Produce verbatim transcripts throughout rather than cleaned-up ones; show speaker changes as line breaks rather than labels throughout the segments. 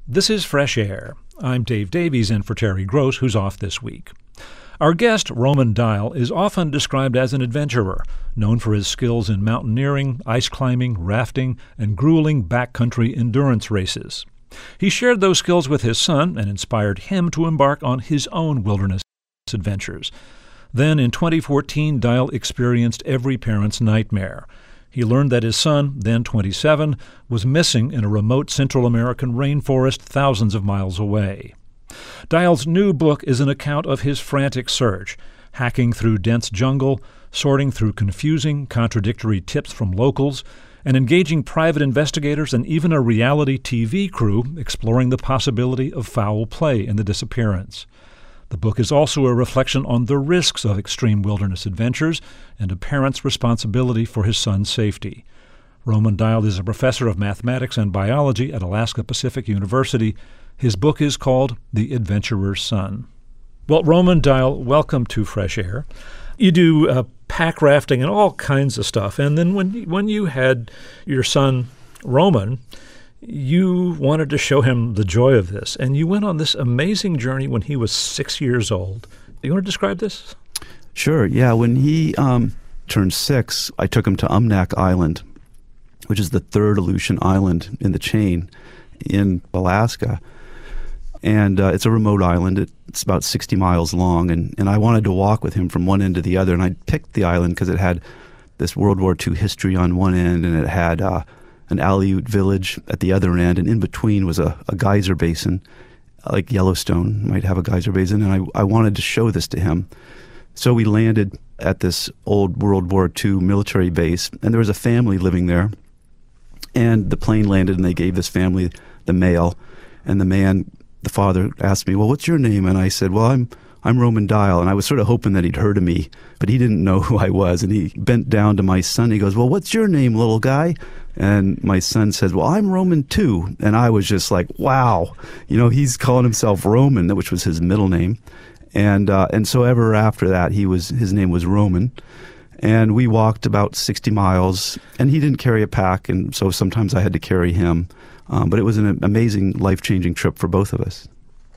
This is Fresh Air. I'm Dave Davies in for Terry Gross, who's off this week. Our guest, Roman Dial, is often described as an adventurer, known for his skills in mountaineering, ice climbing, rafting, and grueling backcountry endurance races. He shared those skills with his son and inspired him to embark on his own wilderness adventures. Then, in twenty fourteen, Dial experienced every parent's nightmare. He learned that his son, then twenty-seven, was missing in a remote Central American rainforest thousands of miles away. Dial's new book is an account of his frantic search, hacking through dense jungle, sorting through confusing, contradictory tips from locals, and engaging private investigators and even a reality T V crew exploring the possibility of foul play in the disappearance. The book is also a reflection on the risks of extreme wilderness adventures and a parent's responsibility for his son's safety. Roman Dial is a professor of mathematics and biology at Alaska Pacific University. His book is called The Adventurer's Son. Well, Roman Dial, welcome to Fresh Air. You do uh, pack rafting and all kinds of stuff. And then when, when you had your son, Roman, you wanted to show him the joy of this, and you went on this amazing journey when he was six years old. You want to describe this?
Sure, yeah. When he um, turned six, I took him to Umnak Island, which is the third Aleutian island in the chain in Alaska. And uh, it's a remote island. It's about sixty miles long, and, and I wanted to walk with him from one end to the other, and I picked the island because it had this World War Two history on one end, and it had uh, an Aleut village at the other end, and in between was a, a geyser basin, like Yellowstone might have a geyser basin, and I, I wanted to show this to him. So we landed at this old World War Two military base, and there was a family living there, and the plane landed, and they gave this family the mail, and the man, the father, asked me, well, what's your name? And I said, well, I'm I'm Roman Dial, and I was sort of hoping that he'd heard of me, but he didn't know who I was, and he bent down to my son. He goes, well, what's your name, little guy? And my son said, well, I'm Roman too. And I was just like, wow, you know, he's calling himself Roman, which was his middle name. And uh, and so ever after that, he was his name was Roman. And we walked about sixty miles, and he didn't carry a pack, and so sometimes I had to carry him. Um, but it was an amazing, life-changing trip for both of us.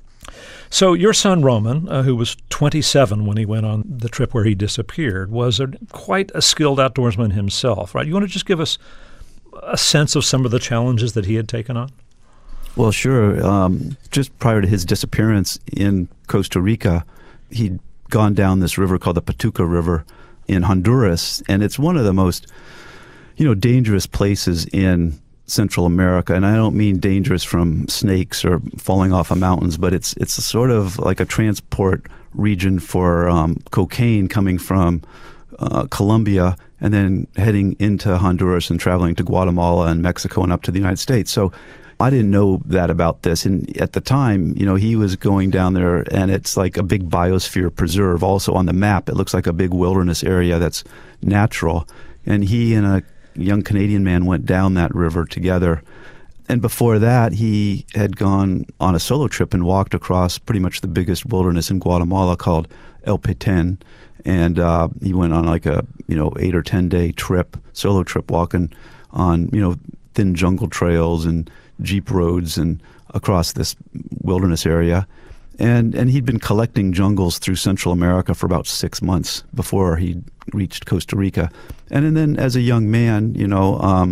So your son Roman, uh, who was twenty-seven when he went on the trip where he disappeared, was a, quite a skilled outdoorsman himself, right? You want to just give us a sense of some of the challenges that he had taken on?
Well, sure. Um, just prior to his disappearance in Costa Rica, he'd gone down this river called the Patuca River in Honduras, and it's one of the most, you know, dangerous places in Central America. And I don't mean dangerous from snakes or falling off of mountains, but it's it's a sort of like a transport region for um, cocaine coming from uh, Colombia and then heading into Honduras and traveling to Guatemala and Mexico and up to the United States. So I didn't know that about this. And at the time, you know, he was going down there, and it's like a big biosphere preserve. Also on the map, it looks like a big wilderness area that's natural. And he and a young Canadian man went down that river together. And before that, he had gone on a solo trip and walked across pretty much the biggest wilderness in Guatemala called El Petén. And uh, he went on like a, you know, eight or ten day trip, solo trip, walking on, you know, thin jungle trails and jeep roads and across this wilderness area. And and he'd been collecting jungles through Central America for about six months before he reached Costa Rica. And then as a young man, you know, um,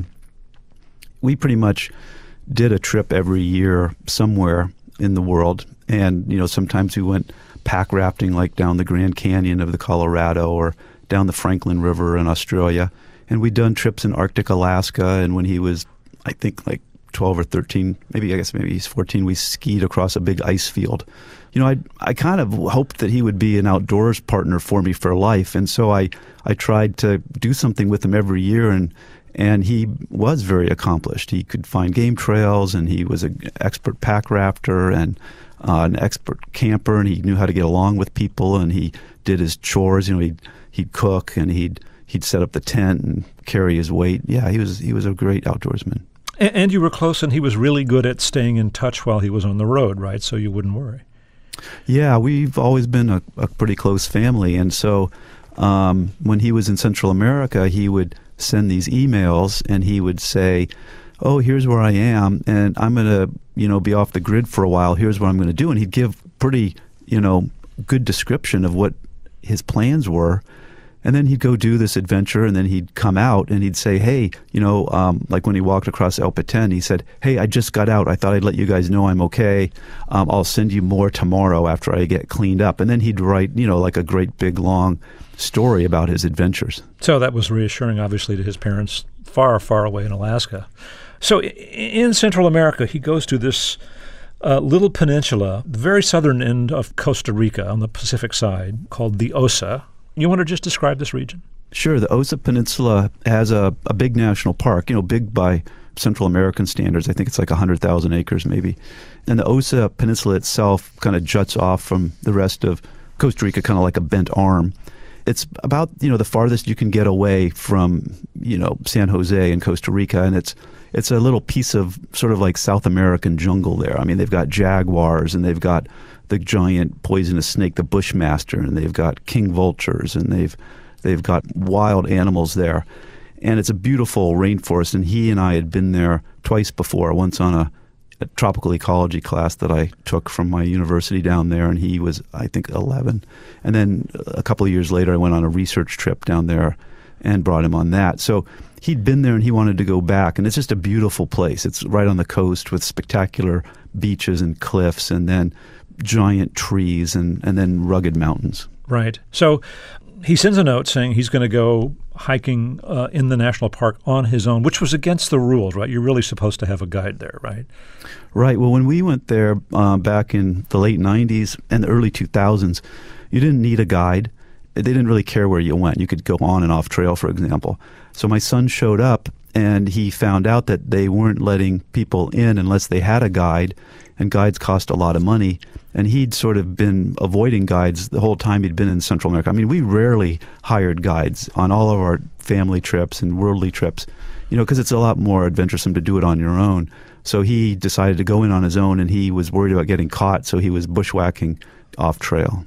we pretty much did a trip every year somewhere in the world. And, you know, sometimes we went pack rafting like down the Grand Canyon of the Colorado or down the Franklin River in Australia. And we'd done trips in Arctic Alaska. And when he was, I think, like twelve or thirteen, maybe I guess maybe he's fourteen, we skied across a big ice field. You know, I I kind of hoped that he would be an outdoors partner for me for life. And so I, I tried to do something with him every year, and and he was very accomplished. He could find game trails, and he was an expert pack rafter and uh, an expert camper, and he knew how to get along with people, and he did his chores. You know, he'd, he'd cook, and he'd he'd set up the tent and carry his weight. Yeah, he was he was a great outdoorsman.
And, and you were close, and he was really good at staying in touch while he was on the road, right? So you wouldn't worry.
Yeah, we've always been a, a pretty close family, and so um, when he was in Central America, he would send these emails, and he would say, oh, here's where I am, and I'm going to, you know, be off the grid for a while. Here's what I'm going to do. And he'd give pretty, you know, good description of what his plans were. And then he'd go do this adventure, and then he'd come out and he'd say, hey, you know, um, like when he walked across El Petén, he said, hey, I just got out. I thought I'd let you guys know I'm okay. Um, I'll send you more tomorrow after I get cleaned up. And then he'd write, you know, like a great big long story about his adventures.
So that was reassuring, obviously, to his parents far, far away in Alaska. So in Central America, he goes to this uh, little peninsula, the very southern end of Costa Rica on the Pacific side, called the Osa. You want to just describe this region?
Sure. The Osa Peninsula has a, a big national park, you know, big by Central American standards. I think it's like one hundred thousand acres maybe. And the Osa Peninsula itself kind of juts off from the rest of Costa Rica, kind of like a bent arm. It's about, you know, the farthest you can get away from, you know, San Jose and Costa Rica. And it's it's a little piece of sort of like South American jungle there. I mean, they've got jaguars, and they've got the giant poisonous snake, the bushmaster, and they've got king vultures, and they've they've got wild animals there. And it's a beautiful rainforest, and he and I had been there twice before, once on a, a tropical ecology class that I took from my university down there, and he was, I think, eleven. And then a couple of years later, I went on a research trip down there and brought him on that. So he'd been there, and he wanted to go back, and it's just a beautiful place. It's right on the coast with spectacular beaches and cliffs, and then giant trees, and, and then rugged mountains.
Right. So he sends a note saying he's going to go hiking uh, in the national park on his own, which was against the rules, right? You're really supposed to have a guide there, right?
Right. Well, when we went there uh, back in the late nineties and the early two thousands, you didn't need a guide. They didn't really care where you went. You could go on and off trail, for example. So my son showed up, and he found out that they weren't letting people in unless they had a guide, and guides cost a lot of money. And he'd sort of been avoiding guides the whole time he'd been in Central America. I mean, we rarely hired guides on all of our family trips and worldly trips, you know, because it's a lot more adventuresome to do it on your own. So he decided to go in on his own, and he was worried about getting caught, so he was bushwhacking off trail.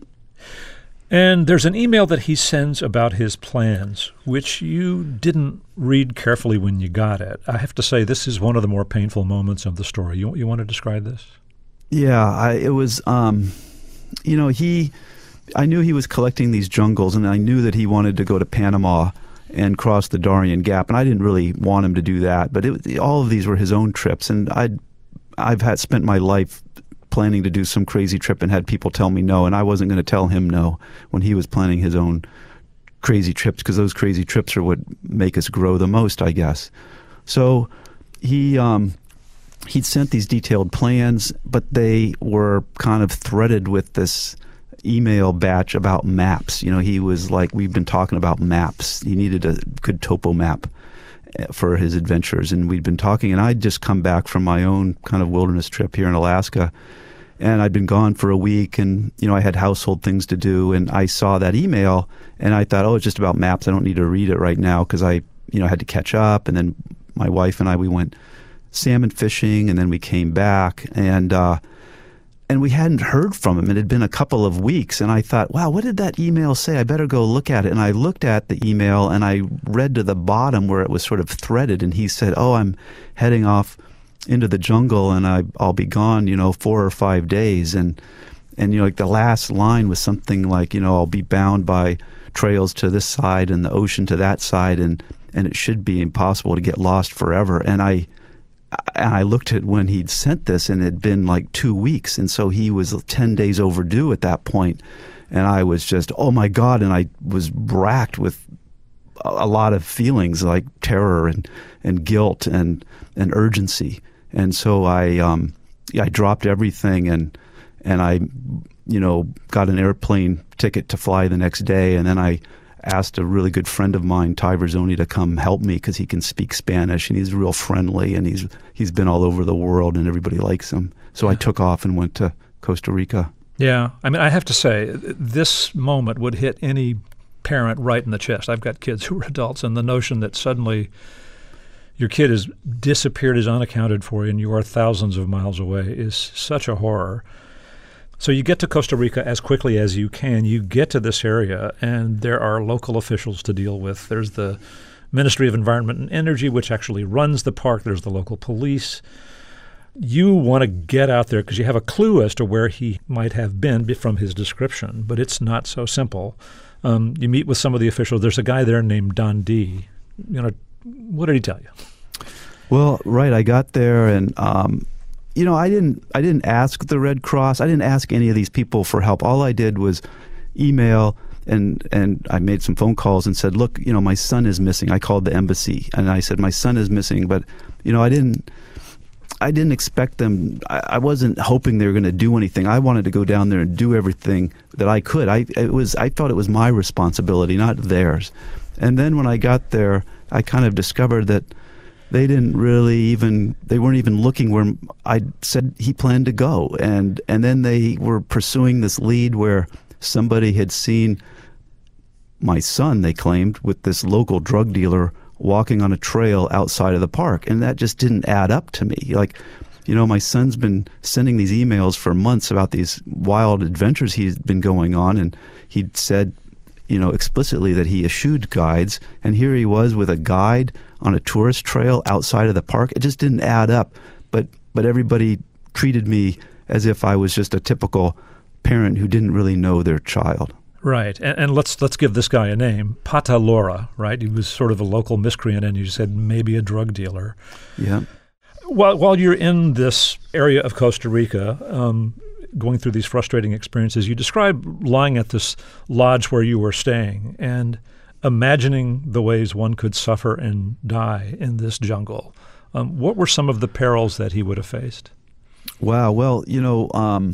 And there's an email that he sends about his plans, which you didn't read carefully when you got it. I have to say, this is one of the more painful moments of the story. You, you want to describe this?
Yeah, I, it was, um, you know, he, I knew he was collecting these jungles, and I knew that he wanted to go to Panama and cross the Darien Gap, and I didn't really want him to do that, but it, all of these were his own trips, and I'd, I've had spent my life planning to do some crazy trip and had people tell me no, and I wasn't going to tell him no when he was planning his own crazy trips, because those crazy trips are what make us grow the most, I guess. So he um, he'd sent these detailed plans, but they were kind of threaded with this email batch about maps. You know, he was like, we've been talking about maps. He needed a good topo map for his adventures, and we'd been talking, and I'd just come back from my own kind of wilderness trip here in Alaska, and I'd been gone for a week, and, you know, I had household things to do, and I saw that email, and I thought, oh, it's just about maps. I don't need to read it right now, because I, you know, had to catch up, and then my wife and I, we went salmon fishing, and then we came back, and uh, and we hadn't heard from him. It had been a couple of weeks, and I thought, wow, what did that email say? I better go look at it. And I looked at the email, and I read to the bottom where it was sort of threaded, and he said, oh, I'm heading off into the jungle, and I, I'll be gone, you know, four or five days. And, and, you know, like the last line was something like, you know, I'll be bound by trails to this side and the ocean to that side, and, and it should be impossible to get lost forever. And I... And I looked at when he'd sent this, and it had been like two weeks. And so he was ten days overdue at that point. And I was just, oh my God. And I was racked with a lot of feelings like terror and, and guilt and, and urgency. And so I, um, I dropped everything, and, and I, you know, got an airplane ticket to fly the next day. And then I asked a really good friend of mine, Ty Verzoni, to come help me, because he can speak Spanish, and he's real friendly, and he's he's been all over the world, and everybody likes him. So I took off and went to Costa Rica. Yeah.
I mean, I have to say, this moment would hit any parent right in the chest. I've got kids who are adults, and the notion that suddenly your kid has disappeared, is unaccounted for, and you are thousands of miles away is such a horror. So you get to Costa Rica as quickly as you can. You get to this area, and there are local officials to deal with. There's the Ministry of Environment and Energy, which actually runs the park. There's the local police. You want to get out there because you have a clue as to where he might have been from his description, but it's not so simple. Um, you meet with some of the officials. There's a guy there named Don D. You know, what did he tell you?
Well, right, I got there, and um, you know, I didn't, I didn't ask the Red Cross. I didn't ask any of these people for help. All I did was email, and and I made some phone calls and said, look, you know, my son is missing. I called the embassy, and I said, my son is missing, but you know, I didn't. I didn't expect them. I, I wasn't hoping they were going to do anything. I wanted to go down there and do everything that I could. I it was. I thought it was my responsibility, not theirs. And then when I got there, I kind of discovered that they didn't really even. They weren't even looking where I said he planned to go. And and then they were pursuing this lead where somebody had seen my son, they claimed, with this local drug dealer walking on a trail outside of the park. And that just didn't add up to me. Like, you know, my son's been sending these emails for months about these wild adventures he's been going on. And he'd said, you know, explicitly that he eschewed guides. And here he was with a guide on a tourist trail outside of the park. It just didn't add up. But, but everybody treated me as if I was just a typical parent who didn't really know their child.
Right, and, and let's let's give this guy a name, Pata Lora, right? He was sort of a local miscreant, and you said maybe a drug dealer.
Yeah.
While while you're in this area of Costa Rica, um, going through these frustrating experiences, you describe lying at this lodge where you were staying and imagining the ways one could suffer and die in this jungle. Um, what were some of the perils that he would have faced?
Wow. Well, you know. Um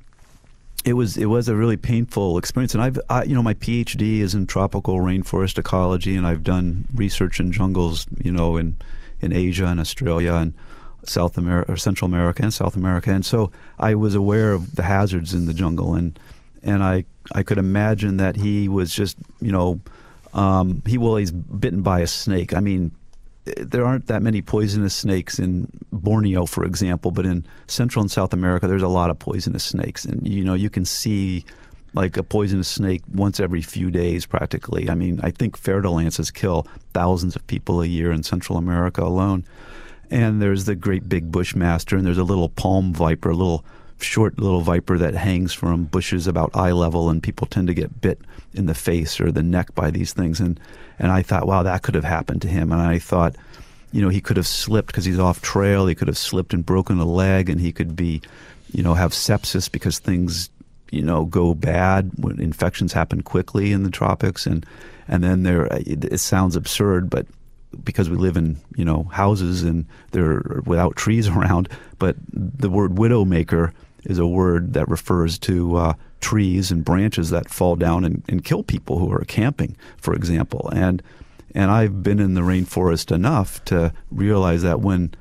It was it was a really painful experience, and I've I, you know my PhD is in tropical rainforest ecology, and I've done research in jungles, you know, in in Asia and Australia and South America or Central America and South America, and so I was aware of the hazards in the jungle, and and I I could imagine that he was just you know um, he well he's bitten by a snake. I mean, there aren't that many poisonous snakes in Borneo, for example, but in Central and South America, there's a lot of poisonous snakes. And, you know, you can see like a poisonous snake once every few days practically. I mean, I think fer-de-lances kill thousands of people a year in Central America alone. And there's the great big bushmaster, and there's a little palm viper, a little short little viper that hangs from bushes about eye level, and people tend to get bit in the face or the neck by these things. And and I thought, wow, that could have happened to him. And I thought, you know, he could have slipped because he's off trail. He could have slipped and broken a leg, and he could be, you know, have sepsis because things, you know, go bad when infections happen quickly in the tropics. And and then there, it sounds absurd, but because we live in, you know, houses and they're without trees around, but the word widowmaker is a word that refers to uh, trees and branches that fall down and, and kill people who are camping, for example. And and I've been in the rainforest enough to realize that when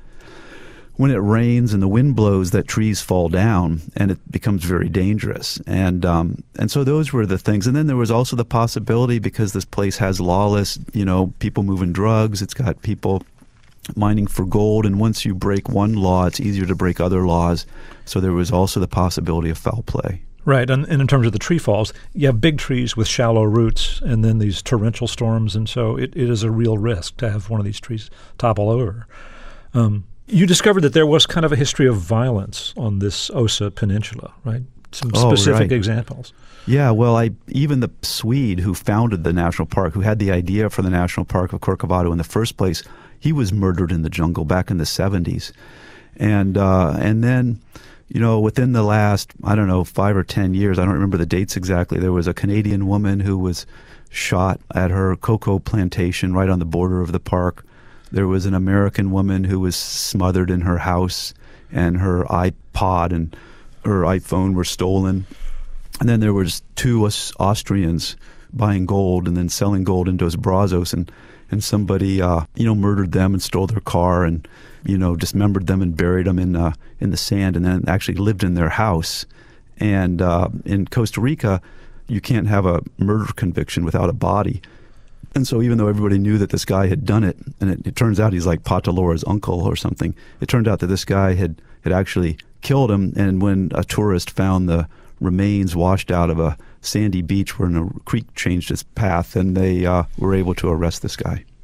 when it rains and the wind blows, that trees fall down, and it becomes very dangerous. And um, and so those were the things. And then there was also the possibility, because this place has lawless, you know, people moving drugs. It's got people mining for gold, and once you break one law, it's easier to break other laws. So there was also the possibility of foul play.
Right, and, and in terms of the tree falls, you have big trees with shallow roots and then these torrential storms, and so it, it is a real risk to have one of these trees topple over. Um, you discovered that there was kind of a history of violence on this Osa Peninsula, right? Some
Oh,
specific
right.
examples.
Yeah, well, I even the Swede who founded the national park, who had the idea for the national park of Corcovado in the first place, he was murdered in the jungle back in the seventies. And uh, and then, you know, within the last, I don't know, five or ten years, I don't remember the dates exactly, there was a Canadian woman who was shot at her cocoa plantation right on the border of the park. There was an American woman who was smothered in her house, and her iPod and her iPhone were stolen. And then there was two Aus- Austrians buying gold and then selling gold in Dos Brazos, and and somebody, uh, you know, murdered them and stole their car and, you know, dismembered them and buried them in uh, in the sand, and then actually lived in their house. And uh, in Costa Rica, you can't have a murder conviction without a body. And so even though everybody knew that this guy had done it, and it, it turns out he's like Pata Lora's uncle or something, it turned out that this guy had, had actually killed him. And when a tourist found the remains washed out of a sandy beach where a creek changed its path, and they uh, were able to arrest this guy.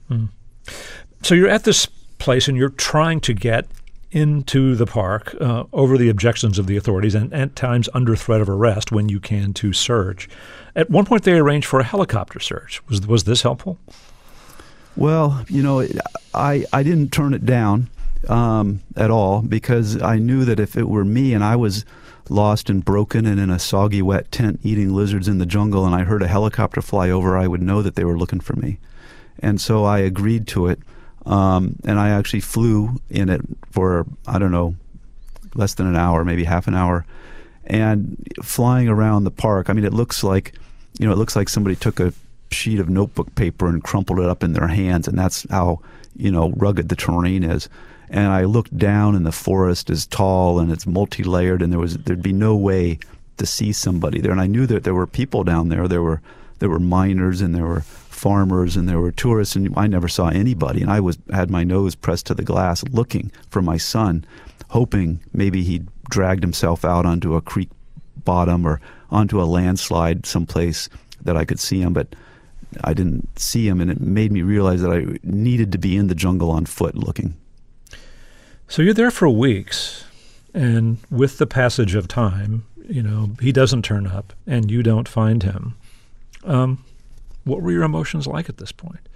Mm. So you're at this place and you're trying to get into the park uh, over the objections of the authorities and at times under threat of arrest when you can to search. At one point they arranged for a helicopter search. Was was this helpful?
Well, you know, I, I didn't turn it down um, at all because I knew that if it were me and I was lost and broken and in a soggy, wet tent eating lizards in the jungle and I heard a helicopter fly over, I would know that they were looking for me. And so I agreed to it. Um, and I actually flew in it for, I don't know, less than an hour, maybe half an hour. And flying around the park, I mean, it looks like, you know, it looks like somebody took a sheet of notebook paper and crumpled it up in their hands. And that's how, you know, rugged the terrain is. And I looked down and the forest is tall and it's multi-layered and there was, there'd be no way to see somebody there. And I knew that there were people down there. There were, there were miners and there were farmers and there were tourists, and I never saw anybody. And I was had my nose pressed to the glass looking for my son, hoping maybe he'd dragged himself out onto a creek bottom or onto a landslide someplace that I could see him. But I didn't see him, and it made me realize that I needed to be in the jungle on foot looking.
So you're there for weeks, and with the passage of time, you know, he doesn't turn up and you don't find him. Um, what were your emotions like at this point?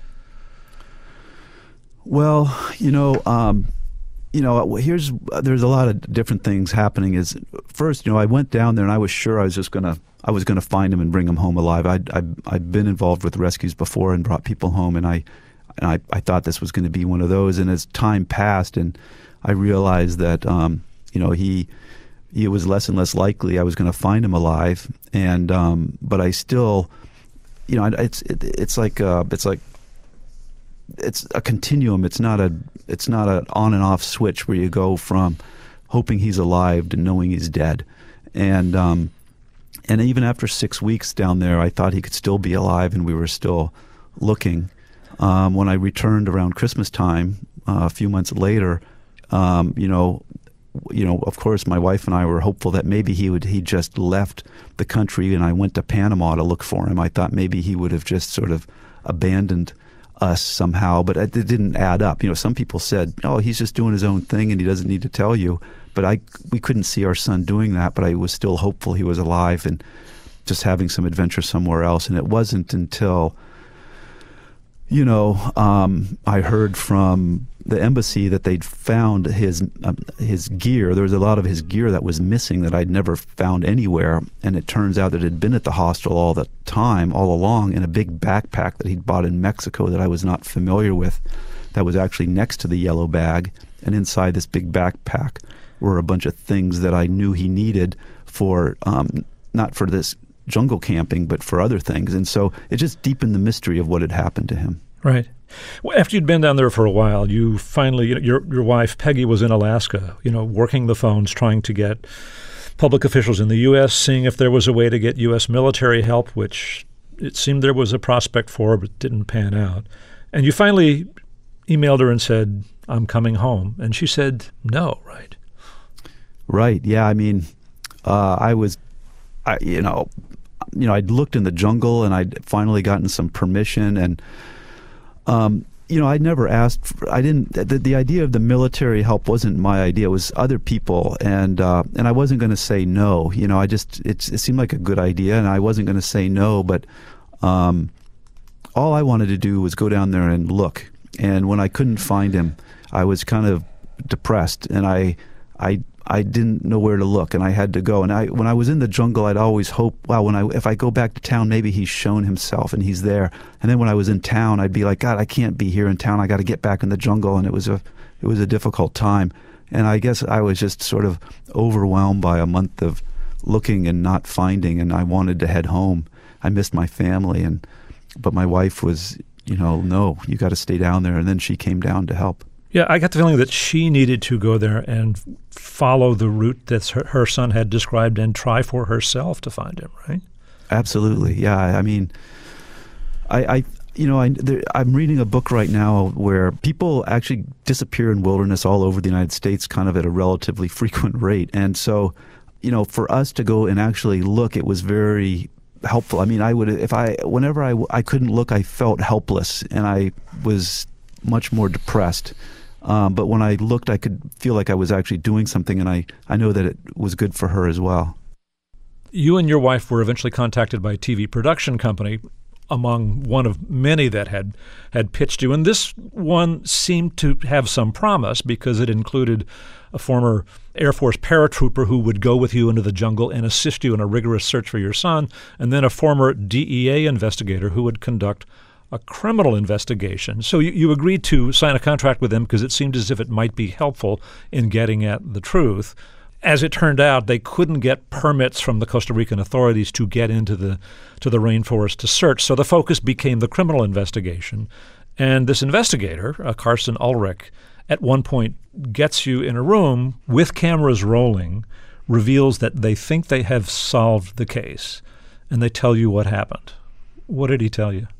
Well, you know, um, you know, here's there's a lot of different things happening. Is first, you know, I went down there and I was sure I was just gonna I was gonna find him and bring him home alive. I'd I'd, I'd been involved with rescues before and brought people home, and I and I, I thought this was going to be one of those. And as time passed, and I realized that um, you know he it was less and less likely I was going to find him alive. And um, but I still, you know, it's it, it's like uh, it's like. It's a continuum. It's not a it's not an on and off switch where you go from hoping he's alive to knowing he's dead. And um, and even after six weeks down there, I thought he could still be alive, and we were still looking. Um, when I returned around Christmas time, uh, a few months later, um, you know, you know, of course, my wife and I were hopeful that maybe he would he just left the country, and I went to Panama to look for him. I thought maybe he would have just sort of abandoned us somehow, but it didn't add up. You know, some people said, "Oh, he's just doing his own thing, and he doesn't need to tell you." But I, we couldn't see our son doing that. But I was still hopeful he was alive and just having some adventure somewhere else. And it wasn't until, you know, um, I heard from the embassy that they'd found his um, his gear. There was a lot of his gear that was missing that I'd never found anywhere, and it turns out that it had been at the hostel all the time, all along, in a big backpack that he'd bought in Mexico that I was not familiar with, that was actually next to the yellow bag. And inside this big backpack were a bunch of things that I knew he needed for, um, not for this jungle camping, but for other things. And so it just deepened the mystery of what had happened to him.
Right. Well, after you'd been down there for a while, you finally, you know, your your wife, Peggy, was in Alaska, you know, working the phones, trying to get public officials in the U S, seeing if there was a way to get U S military help, which it seemed there was a prospect for, but didn't pan out. And you finally emailed her and said, "I'm coming home." And she said, "No," right?
Right. Yeah. I mean, uh, I was, I, you know, you know, I'd looked in the jungle and I'd finally gotten some permission, and Um, you know, I'd never asked, for, I didn't, the, the idea of the military help wasn't my idea. It was other people. And, uh, and I wasn't going to say no. You know, I just, it, it seemed like a good idea, and I wasn't going to say no. But um, all I wanted to do was go down there and look. And when I couldn't find him, I was kind of depressed, and I, I, I didn't know where to look, and I had to go. And I, when I was in the jungle, I'd always hope, wow, when I, if I go back to town, maybe he's shown himself and he's there. And then when I was in town, I'd be like, God, I can't be here in town. I got to get back in the jungle. And it was a, it was a difficult time. And I guess I was just sort of overwhelmed by a month of looking and not finding. And I wanted to head home. I missed my family, and but my wife was, you know, no, you got to stay down there. And then she came down to help.
Yeah, I got the feeling that she needed to go there and follow the route that her, her son had described and try for herself to find him, right?
Absolutely, yeah. I mean, I, I you know, I, there, I'm reading a book right now where people actually disappear in wilderness all over the United States kind of at a relatively frequent rate. And so, you know, for us to go and actually look, it was very helpful. I mean, I would if I whenever I I couldn't look, I felt helpless, and I was much more depressed. Um, but when I looked, I could feel like I was actually doing something, and I, I know that it was good for her as well.
You and your wife were eventually contacted by a T V production company, among one of many that had, had pitched you. And this one seemed to have some promise because it included a former Air Force paratrooper who would go with you into the jungle and assist you in a rigorous search for your son, and then a former D E A investigator who would conduct a criminal investigation. So you, you agreed to sign a contract with them because it seemed as if it might be helpful in getting at the truth. As it turned out, they couldn't get permits from the Costa Rican authorities to get into the to the rainforest to search, so the focus became the criminal investigation. And this investigator, uh, Carson Ulrich, at one point gets you in a room with cameras rolling, reveals that they think they have solved the case, and they tell you what happened. What did he tell you?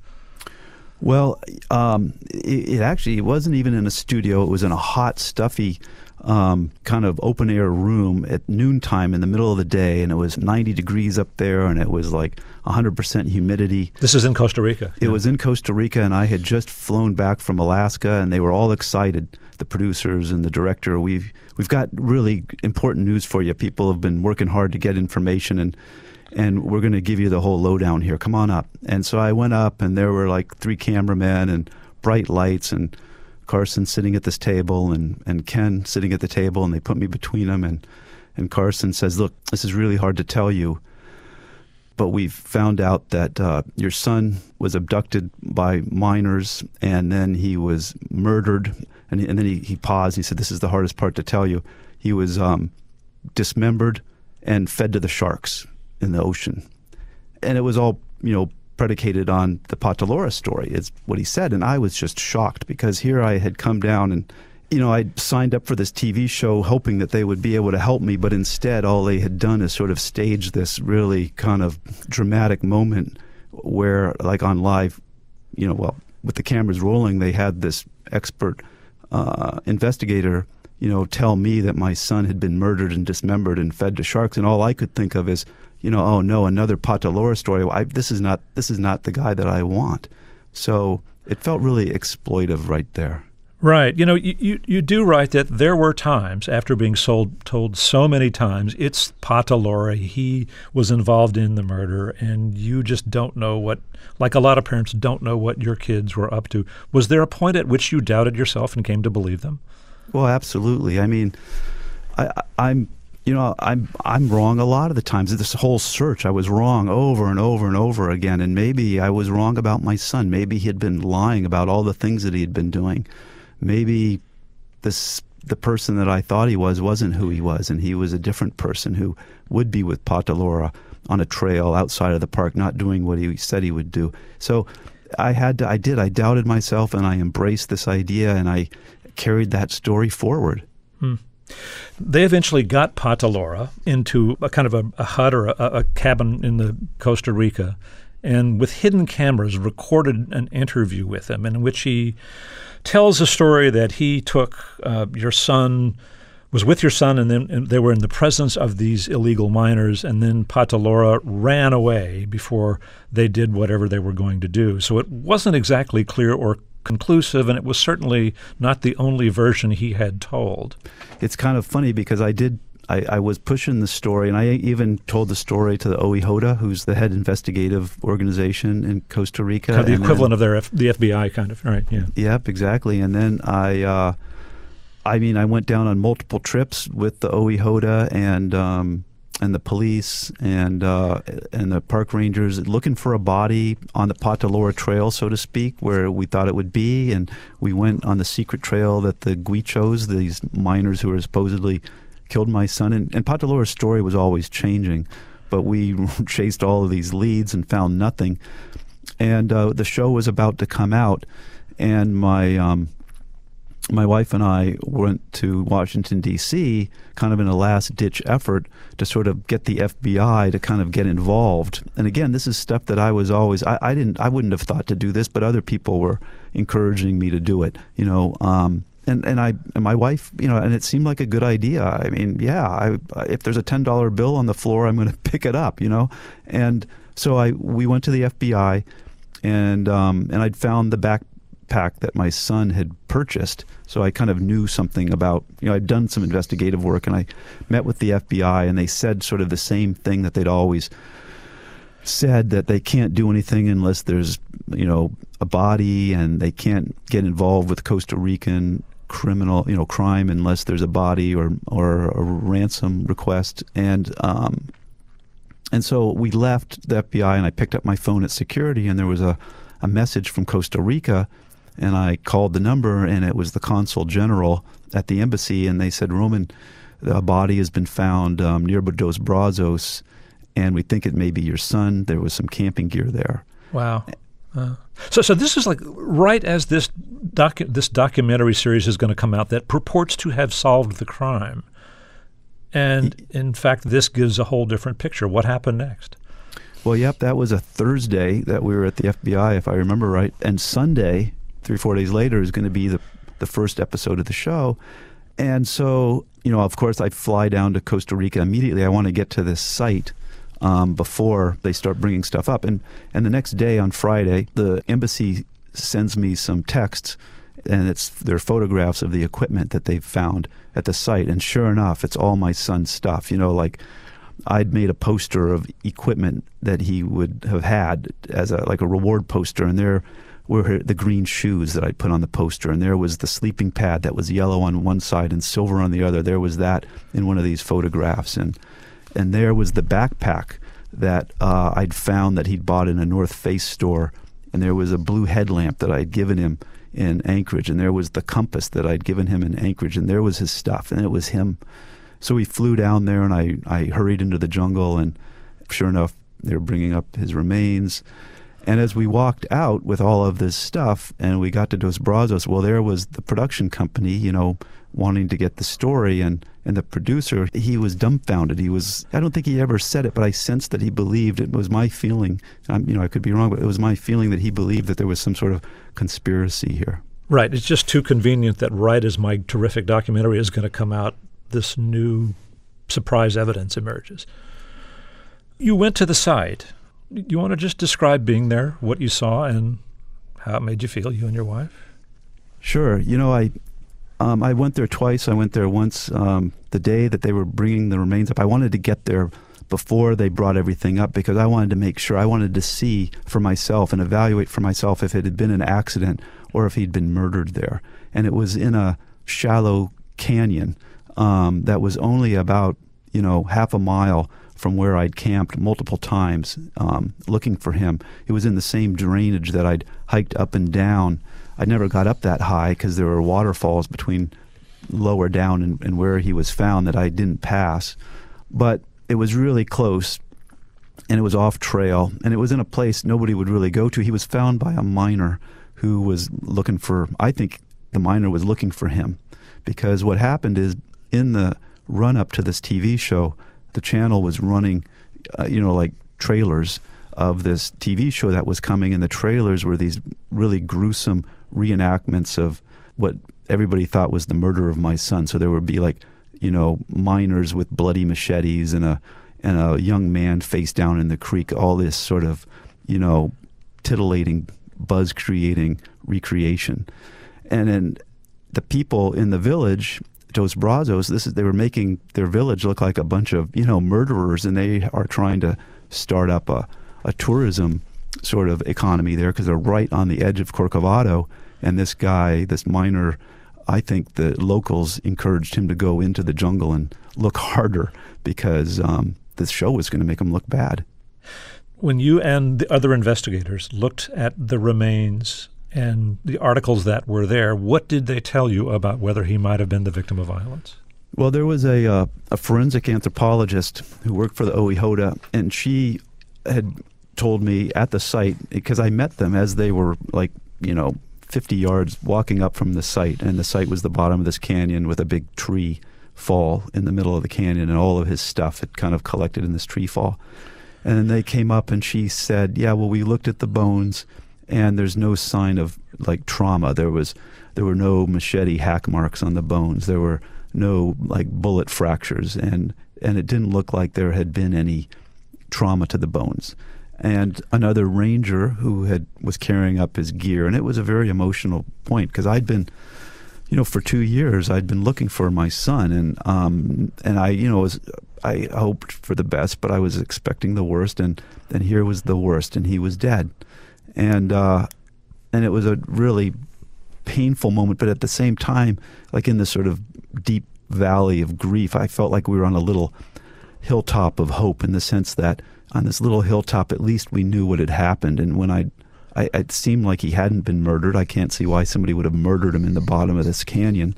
Well, um, it, it actually it wasn't even in a studio. It was in a hot, stuffy um, kind of open-air room at noontime in the middle of the day, and it was ninety degrees up there, and it was like one hundred percent humidity.
This is in Costa Rica.
It yeah. was in Costa Rica, and I had just flown back from Alaska, and they were all excited, the producers and the director. We've, we've got really important news for you. People have been working hard to get information, and and we're going to give you the whole lowdown here. Come on up. And so I went up, and there were like three cameramen and bright lights, and Carson sitting at this table, and, and Ken sitting at the table, and they put me between them. And, and Carson says, look, this is really hard to tell you, but we've found out that uh, your son was abducted by miners, and then he was murdered. And, and then he, he paused. He said, this is the hardest part to tell you. He was um, dismembered and fed to the sharks in the ocean. And it was all, you know, predicated on the Patalora story, is what he said. And I was just shocked because here I had come down and, you know, I signed up for this T V show hoping that they would be able to help me, but instead all they had done is sort of stage this really kind of dramatic moment where, like on live, you know, well, with the cameras rolling, they had this expert uh, investigator, you know, tell me that my son had been murdered and dismembered and fed to sharks, and all I could think of is, you know, oh no, another Patalora story. I, this is not this is not the guy that I want. So it felt really exploitive right there.
Right. You know, you, you, you do write that there were times after being sold, told so many times, it's Patalora, he was involved in the murder, and you just don't know what, like a lot of parents don't know what your kids were up to. Was there a point at which you doubted yourself and came to believe them?
Well, absolutely. I mean, I, I, I'm... You know, I'm I'm wrong a lot of the times. This whole search, I was wrong over and over and over again. And maybe I was wrong about my son. Maybe he had been lying about all the things that he had been doing. Maybe this the person that I thought he was wasn't who he was, and he was a different person who would be with Patalora on a trail outside of the park, not doing what he said he would do. So I had to, I did. I doubted myself, and I embraced this idea, and I carried that story forward.
Hmm. They eventually got Patalora into a kind of a, a hut or a, a cabin in the Costa Rica, and with hidden cameras recorded an interview with him in which he tells a story that he took uh, your son, was with your son, and then and they were in the presence of these illegal miners, and then Patalora ran away before they did whatever they were going to do. So it wasn't exactly clear or conclusive, and it was certainly not the only version he had told.
It's kind of funny because I did, I, I was pushing the story, and I even told the story to the O I J O D A, who's the head investigative organization in Costa Rica.
Kind of the
and
equivalent
then,
of their F, the F B I, kind of, right? Yeah.
Yep, exactly. And then I, uh, I mean, I went down on multiple trips with the O I J O D A and um, and the police and uh, and the park rangers looking for a body on the Patalora Trail, so to speak, where we thought it would be. And we went on the secret trail that the Guichos, these miners who were supposedly killed my son. And, and Patalora's story was always changing, but we chased all of these leads and found nothing. And uh, the show was about to come out, and my um, my wife and I went to Washington, D C, kind of in a last-ditch effort to sort of get the F B I to kind of get involved. And again, this is stuff that I was always, I, I didn't, I wouldn't have thought to do this, but other people were encouraging me to do it, you know. Um, and, and I, and my wife, you know, and it seemed like a good idea. I mean, yeah, I, if there's a ten dollar bill on the floor, I'm going to pick it up, you know. And So I we went to the F B I, and um, and I'd found the backpack that my son had purchased. So I kind of knew something about, you know, I'd done some investigative work, and I met with the F B I, and they said sort of the same thing that they'd always said, that they can't do anything unless there's, you know, a body, and they can't get involved with Costa Rican criminal, you know, crime unless there's a body or or a ransom request. And um, and so we left the F B I, and I picked up my phone at security, and there was a, a message from Costa Rica, and I called the number, and it was the consul general at the embassy, and they said, Roman, a body has been found um, near Dos Brazos, and we think it may be your son. There was some camping gear there.
Wow. Uh, so so this is like right as this docu- this documentary series is going to come out that purports to have solved the crime. And in fact, this gives a whole different picture. What happened next?
Well, yep, that was a Thursday that we were at the F B I, if I remember right. And Sunday, three, four days later, is going to be the, the first episode of the show. And so, you know, of course, I fly down to Costa Rica immediately. I want to get to this site Um, before they start bringing stuff up. And and the next day, on Friday, the embassy sends me some texts, and it's they're photographs of the equipment that they've found at the site. And sure enough, it's all my son's stuff. You know, like I'd made a poster of equipment that he would have had as a like a reward poster, and there were the green shoes that I'd put on the poster, and there was the sleeping pad that was yellow on one side and silver on the other. There was that in one of these photographs. And And there was the backpack that uh, I'd found that he'd bought in a North Face store. And there was a blue headlamp that I'd given him in Anchorage. And there was the compass that I'd given him in Anchorage. And there was his stuff. And it was him. So we flew down there, and I, I hurried into the jungle. And sure enough, they were bringing up his remains. And as we walked out with all of this stuff and we got to Dos Brazos, well, there was the production company, you know, wanting to get the story, and, and the producer, he was dumbfounded. He was, I don't think he ever said it, but I sensed that he believed, it was my feeling, um, you know, I could be wrong, but it was my feeling that he believed that there was some sort of conspiracy here.
Right. It's just too convenient that right as my terrific documentary is going to come out, this new surprise evidence emerges. You went to the site. You want to just describe being there, what you saw, and how it made you feel, you and your wife?
Sure. You know, I um, I went there twice. I went there once um, the day that they were bringing the remains up. I wanted to get there before they brought everything up because I wanted to make sure, I wanted to see for myself and evaluate for myself if it had been an accident or if he'd been murdered there. And it was in a shallow canyon um, that was only about, you know, half a mile from where I'd camped multiple times um, looking for him. It was in the same drainage that I'd hiked up and down. I never got up that high because there were waterfalls between lower down and, and where he was found that I didn't pass. But it was really close, and it was off trail, and it was in a place nobody would really go to. He was found by a miner who was looking for, I think the miner was looking for him, because what happened is in the run-up to this T V show, the channel was running, uh, you know, like trailers of this T V show that was coming, and the trailers were these really gruesome reenactments of what everybody thought was the murder of my son. So there would be like, you know, miners with bloody machetes and a and a young man face down in the creek, all this sort of, you know, titillating, buzz-creating recreation. And then the people in the village, Dos Brazos, this is they were making their village look like a bunch of, you know, murderers, and they are trying to start up a, a tourism sort of economy there because they're right on the edge of Corcovado. And this guy, this miner, I think the locals encouraged him to go into the jungle and look harder because um, this show was going to make him look bad.
When you and the other investigators looked at the remains and the articles that were there, what did they tell you about whether he might have been the victim of violence?
Well, there was a uh, a forensic anthropologist who worked for the O E H O D A, and she had told me at the site, because I met them as they were like, you know, fifty yards walking up from the site, and the site was the bottom of this canyon with a big tree fall in the middle of the canyon, and all of his stuff had kind of collected in this tree fall. And then they came up, and she said, yeah, well, we looked at the bones, and there's no sign of like trauma. There was, there were no machete hack marks on the bones. There were no like bullet fractures, and and it didn't look like there had been any trauma to the bones. and another ranger who had was carrying up his gear. And it was a very emotional point because I'd been, you know, for two years I'd been looking for my son, and um, and I, you know, was I hoped for the best, but I was expecting the worst, and and here was the worst, and he was dead, and uh, and it was a really painful moment, but at the same time, like in this sort of deep valley of grief, I felt like we were on a little hilltop of hope, in the sense that on this little hilltop, at least we knew what had happened. And when I, I it seemed like he hadn't been murdered. I can't see why somebody would have murdered him in the bottom of this canyon.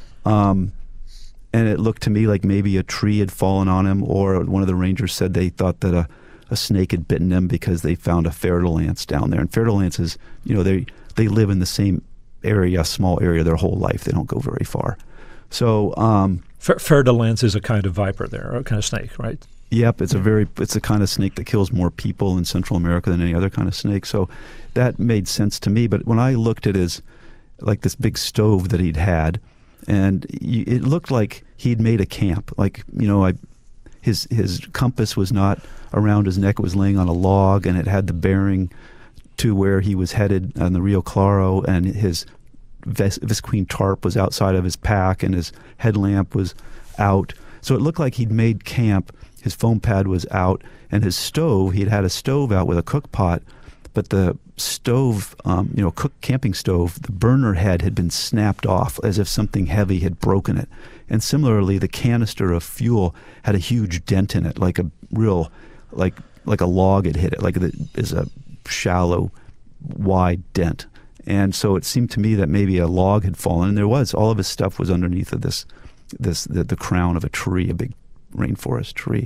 Um, and it looked to me like maybe a tree had fallen on him, or one of the rangers said they thought that a, a snake had bitten him because they found a fer-de-lance down there. And fer-de-lances, you know, they they live in the same area, small area, their whole life. They don't go very far. So, um,
fer-de-lance is a kind of viper there, or a kind of snake, right?
Yep, it's a very it's a kind of snake that kills more people in Central America than any other kind of snake. So that made sense to me. But when I looked at his, like this big stove that he'd had, and it looked like he'd made a camp. Like, you know, I his his compass was not around his neck; it was laying on a log, and it had the bearing to where he was headed on the Rio Claro, and his vis- visqueen tarp was outside of his pack, and his headlamp was out. So it looked like he'd made camp. His foam pad was out, and his stove, he'd had a stove out with a cook pot, but the stove, um, you know, cook camping stove, the burner head had been snapped off as if something heavy had broken it. And similarly, the canister of fuel had a huge dent in it, like a real, like like a log had hit it, like it is a shallow, wide dent. And so it seemed to me that maybe a log had fallen, and there was. All of his stuff was underneath of this, this the, the crown of a tree, a big rainforest tree.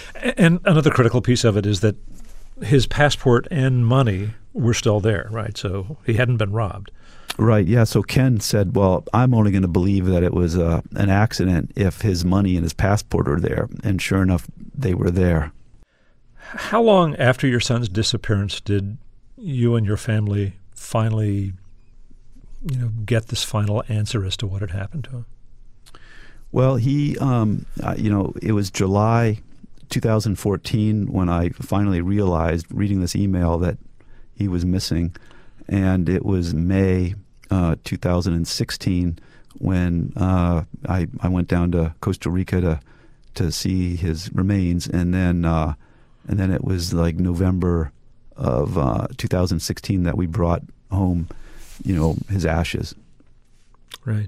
And another critical piece of it is that his passport and money were still there, right? So he hadn't been robbed.
Right, yeah. So Ken said, well, I'm only going to believe that it was uh, an accident if his money and his passport are there. And sure enough, they were there.
How long after your son's disappearance did you and your family finally, you know, get this final answer as to what had happened to him?
Well, he, um, uh, you know, it was July two thousand fourteen when I finally realized, reading this email, that he was missing. And it was May uh, two thousand sixteen when uh, I, I went down to Costa Rica to to see his remains. And then uh, and then it was like November of uh, two thousand sixteen that we brought home, you know, his ashes.
Right.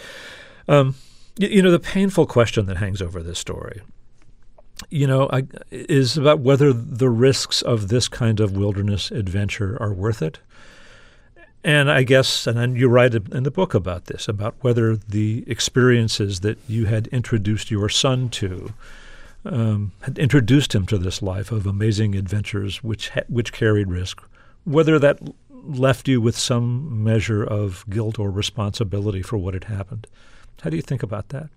Um, you, you know, the painful question that hangs over this story, you know, I, is about whether the risks of this kind of wilderness adventure are worth it. And I guess, and then you write in the book about this, about whether the experiences that you had introduced your son to, um, had introduced him to this life of amazing adventures which ha- which carried risk, whether that left you with some measure of guilt or responsibility for what had happened. How do you think about that?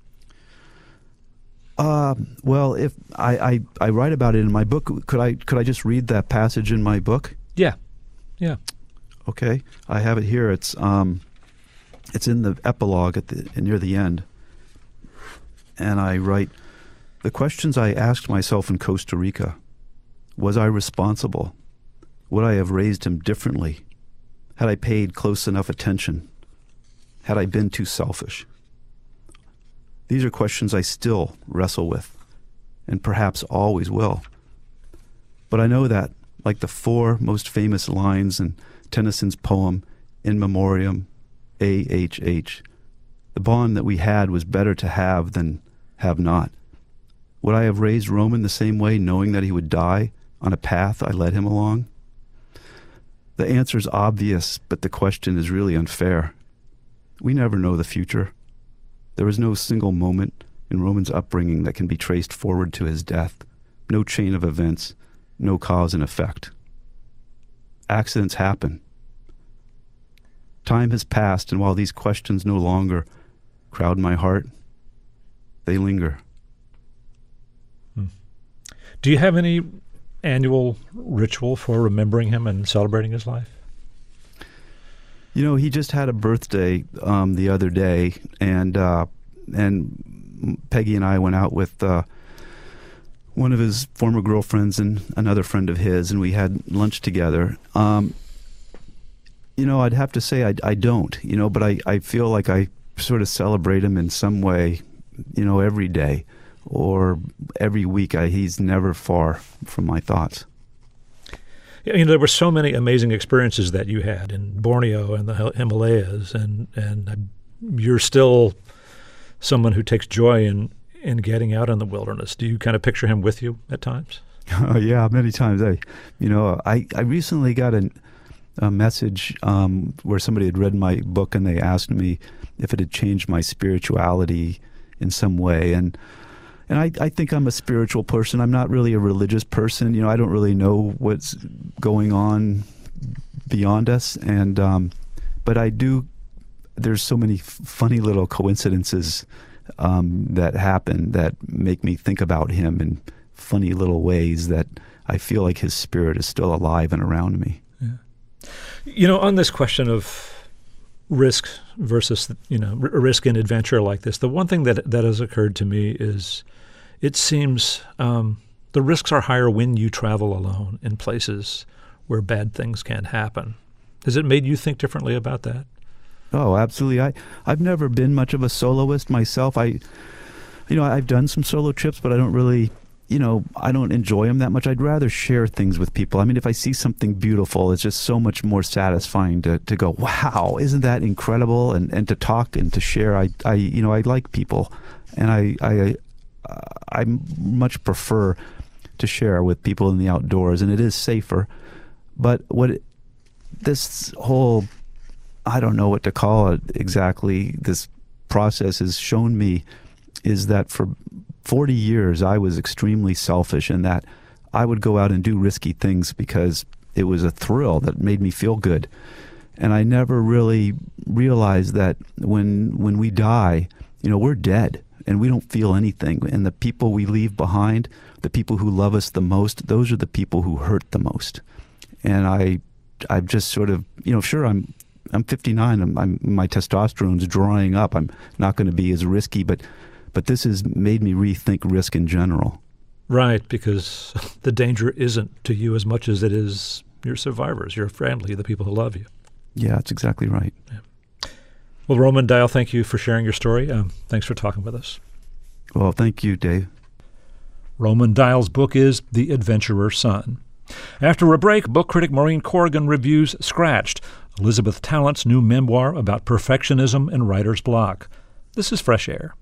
Uh, well, if I, I, I write about it in my book, could I could I just read that passage in my book?
Yeah, yeah.
Okay, I have it here. It's um, it's in the epilogue at the near the end, and I write, the questions I asked myself in Costa Rica: was I responsible? Would I have raised him differently? Had I paid close enough attention? Had I been too selfish? These are questions I still wrestle with, and perhaps always will. But I know that, like the four most famous lines in Tennyson's poem, In Memoriam, A H H, the bond that we had was better to have than have not. Would I have raised Roman the same way, knowing that he would die on a path I led him along? The answer is obvious, but the question is really unfair. We never know the future. There is no single moment in Roman's upbringing that can be traced forward to his death, no chain of events, no cause and effect. Accidents happen. Time has passed, and while these questions no longer crowd my heart, they linger.
Hmm. Do you have any annual ritual for remembering him and celebrating his life?
You know, he just had a birthday um, the other day, and uh, and Peggy and I went out with uh, one of his former girlfriends and another friend of his, and we had lunch together. Um, you know, I'd have to say I, I don't, you know, but I, I feel like I sort of celebrate him in some way, you know, every day or every week. I, he's never far from my thoughts.
You know, there were so many amazing experiences that you had in Borneo and the Himalayas, and, and you're still someone who takes joy in in getting out in the wilderness. Do you kind of picture him with you at times?
Oh, yeah, many times. I, you know, I, I recently got an, a message um, where somebody had read my book and they asked me if it had changed my spirituality in some way. And and I, I think I'm a spiritual person. I'm not really a religious person. You know, I don't really know what's going on beyond us. And um, but I do. There's so many f- funny little coincidences Um, that happen that make me think about him in funny little ways that I feel like his spirit is still alive and around me.
Yeah. You know, on this question of risk versus, you know, r- risk and adventure like this, the one thing that that has occurred to me is it seems um, the risks are higher when you travel alone in places where bad things can happen. Has it made you think differently about that?
Oh, absolutely. I, I've never been much of a soloist myself. I, you know, I've done some solo trips, but I don't really, you know, I don't enjoy them that much. I'd rather share things with people. I mean, if I see something beautiful, it's just so much more satisfying to, to go, wow, isn't that incredible? And, and to talk and to share. I, I, you know, I like people, and I, I, I much prefer to share with people in the outdoors, and it is safer. But what it, this whole I don't know what to call it exactly, this process has shown me is that for forty years I was extremely selfish in that I would go out and do risky things because it was a thrill that made me feel good. And I never really realized that when when we die, you know, we're dead and we don't feel anything. And the people we leave behind, the people who love us the most, those are the people who hurt the most. And I, I've just sort of, you know, sure, I'm I'm fifty-nine. I'm, I'm, my testosterone's drying up. I'm not going to be as risky, but but this has made me rethink risk in general.
Right, because the danger isn't to you as much as it is your survivors, your family, the people who love you.
Yeah, that's exactly right.
Yeah. Well, Roman Dial, thank you for sharing your story. Um, thanks for talking with us.
Well, thank you, Dave.
Roman Dial's book is The Adventurer's Son. After a break, book critic Maureen Corrigan reviews Scratched, Elizabeth Tallant's new memoir about perfectionism and writer's block. This is Fresh Air.